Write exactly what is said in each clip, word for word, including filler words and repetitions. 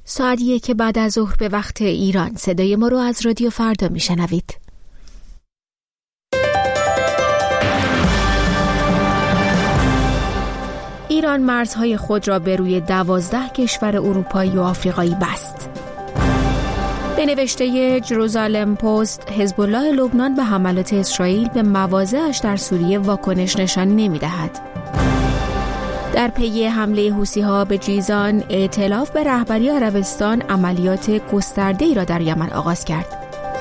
ساعت یک بعد از ظهر به وقت ایران. صدای ما رو از رادیو فردا میشنوید. ایران مرزهای خود را به روی دوازده کشور اروپایی و آفریقایی بست. به نوشته جروزالم پست، حزب الله لبنان به حملات اسرائیل به مواضعش در سوریه واکنش نشان نمی‌دهد. در پی حمله حوثی‌ها به جیزان، ائتلاف به رهبری عربستان عملیات گسترده‌ای را در یمن آغاز کرد.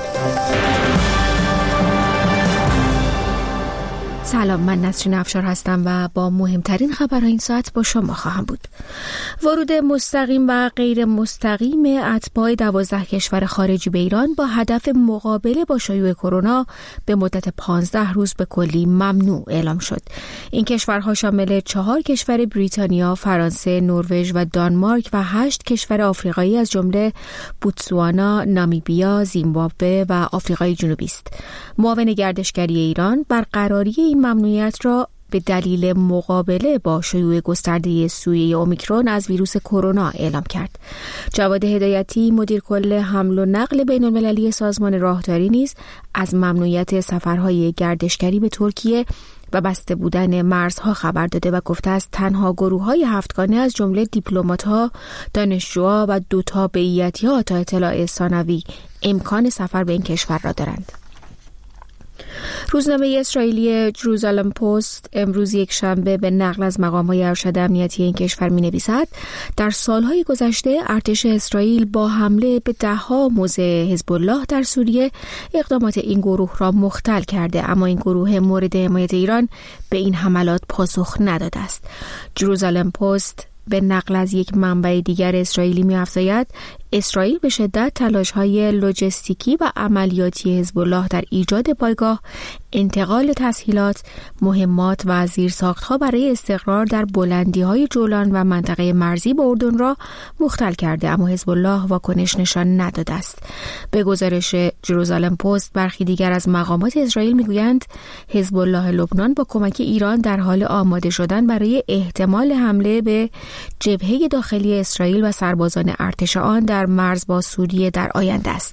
سلام، من نسرین افشار هستم و با مهمترین خبرهای این ساعت با شما خواهم بود. ورود مستقیم و غیر مستقیم اتباع دوازده کشور خارجی به ایران با هدف مقابله با شیوع کرونا به مدت پانزده روز به کلی ممنوع اعلام شد. این کشورها شامل چهار کشور بریتانیا، فرانسه، نروژ و دانمارک و هشت کشور آفریقایی از جمله بوتسوانا، نامیبیا، زیمبابوه و آفریقای جنوبی است. معاون گردشگری ایران برقراری این ممنوعیت را به دلیل مقابله با شیوع گسترده سویه اومیکرون از ویروس کرونا اعلام کرد. جواد هدایتی، مدیر کل حمل و نقل بین المللی سازمان راهداری نیز از ممنوعیت سفرهای گردشگری به ترکیه و بسته بودن مرزها خبر داده و گفته است تنها گروه‌های هفتگانه از جمله دیپلمات‌ها، دانشجوها و دو تابعیتی‌ها تا اطلاع ثانوی امکان سفر به این کشور را دارند. روزنامه اسرائیلی جروزالم پست امروز یک شنبه به نقل از مقام‌های ارشد امنیتی این کشور می‌نویسد در سالهای گذشته ارتش اسرائیل با حمله به ده‌ها موضع حزب الله در سوریه اقدامات این گروه را مختل کرده، اما این گروه مورد حمایت ایران به این حملات پاسخ نداده است. جروزالم پست به نقل از یک منبع دیگر اسرائیلی می‌افزاید اسرائیل به شدت تلاش‌های لوجستیکی و عملیاتی حزب الله در ایجاد پایگاه، انتقال تسهیلات، مهمات و زیرساخت‌ها برای استقرار در بلندی‌های جولان و منطقه مرزی با اردن را مختل کرده، اما حزب الله واکنش نشان نداده است. به گزارش جروزالم پست برخی دیگر از مقامات اسرائیل می‌گویند حزب الله لبنان با کمک ایران در حال آماده شدن برای احتمال حمله به جبهه داخلی اسرائیل و سربازان ارتش آن در مرز با سوریه در آینده است.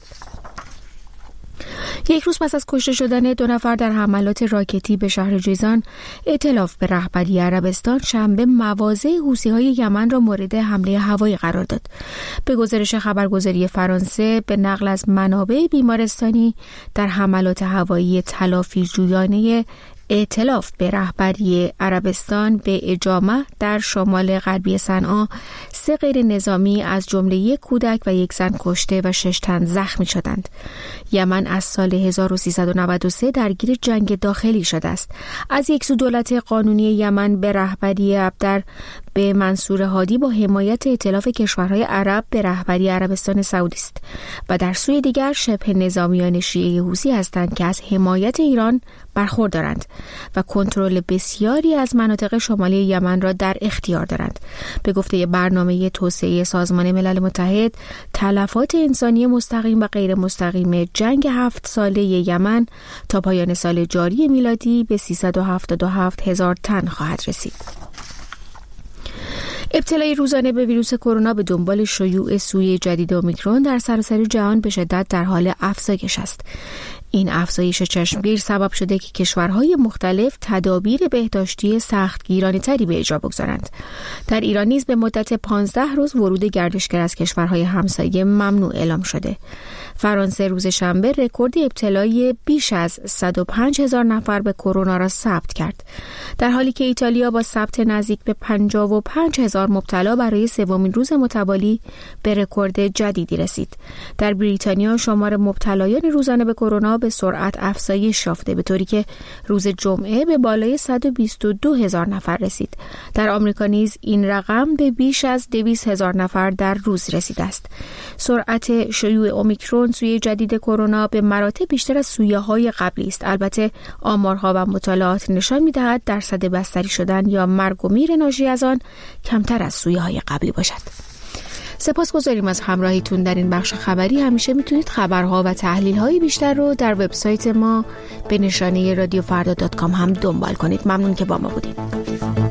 یک روز پس از کشته شدن دو نفر در حملات راکتی به شهر جیزان، ائتلاف به رهبری عربستان شنبه مواضع حوثی‌های یمن را مورد حمله هوایی قرار داد. به گزارش خبرگزاری فرانسه به نقل از منابع بیمارستانی، در حملات هوایی تلافی جویانه ائتلاف به رهبری عربستان به اجامه در شمال غربی صنعا سه غیر نظامی از جمله یک کودک و یک زن کشته و شش تن زخمی شدند. یمن از سال هزار و سیصد و نود و سه درگیر جنگ داخلی شده است. از یک سو دولت قانونی یمن به رهبری عبدر به منصور هادی با حمایت ائتلاف کشورهای عرب به رهبری عربستان سعودی است و در سوی دیگر شبه نظامیان شیعه حوثی هستند که از حمایت ایران برخوردارند و کنترل بسیاری از مناطق شمالی یمن را در اختیار دارند. به گفته برنامه توسعه سازمان ملل متحد، تلفات انسانی مستقیم و غیر مستقیم جنگ هفت ساله یمن تا پایان سال جاری میلادی به سیصد و هفتاد و هفت هزار تن خواهد رسید. ابتلای روزانه به ویروس کرونا به دنبال شیوع سویه جدید اومیکرون در سراسر جهان به شدت در حال افزایش است. این افزایش چشمگیر سبب شده که کشورهای مختلف تدابیر بهداشتی سختگیرانه‌تری به اجرا بگذارند. در ایران نیز به مدت پانزده روز ورود گردشگر از کشورهای همسایه ممنوع اعلام شده. فرانسه روز شنبه رکورد ابتلای بیش از صد و پنج هزار نفر به کرونا را ثبت کرد، در حالی که ایتالیا با ثبت نزدیک به پنجاه و پنج هزار مبتلا برای سومین روز متوالی به رکورد جدیدی رسید. در بریتانیا شمار مبتلایان روزانه به کرونا به سرعت افزایش یافته، به طوری که روز جمعه به بالای صد و بیست و دو هزار نفر رسید. در آمریکا نیز این رقم به بیش از دویست هزار نفر در روز رسیده است. سرعت شیوع اومیکرون سویه جدید کرونا به مراتب بیشتر از سویه‌های قبلی است. البته آمارها و مطالعات نشان می‌دهد درصد بستری شدن یا مرگ و میر ناشی از آن کمتر از سویه‌های قبلی باشد. سپاسگزاریم از همراهیتون در این بخش خبری. همیشه میتونید خبرها و تحلیل‌های بیشتر رو در وبسایت ما به نشانه رادیو فردا دات کام هم دنبال کنید. ممنون که با ما بودید.